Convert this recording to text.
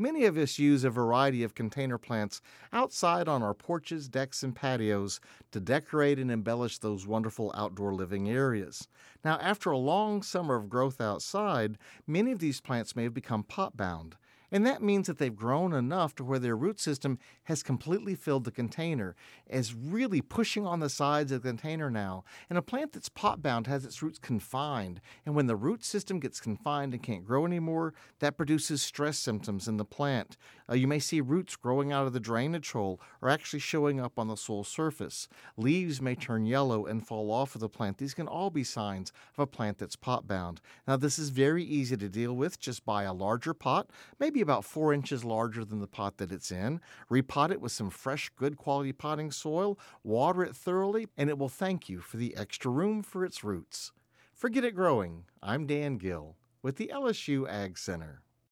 Many of us use a variety of container plants outside on our porches, decks, and patios to decorate and embellish those wonderful outdoor living areas. Now, after a long summer of growth outside, many of these plants may have become pot bound. And that means that they've grown enough to where their root system has completely filled the container, is really pushing on the sides of the container now. And a plant that's pot bound has its roots confined. And when the root system gets confined and can't grow anymore, that produces stress symptoms in the plant. You may see roots growing out of the drainage hole or actually showing up on the soil surface. Leaves may turn yellow and fall off of the plant. These can all be signs of a plant that's pot bound. Now, this is very easy to deal with. Just buy a larger pot, maybe about 4 inches larger than the pot that it's in. Repot it with some fresh, good quality potting soil, water it thoroughly, and it will thank you for the extra room for its roots. For Get It Growing, I'm Dan Gill with the LSU Ag Center.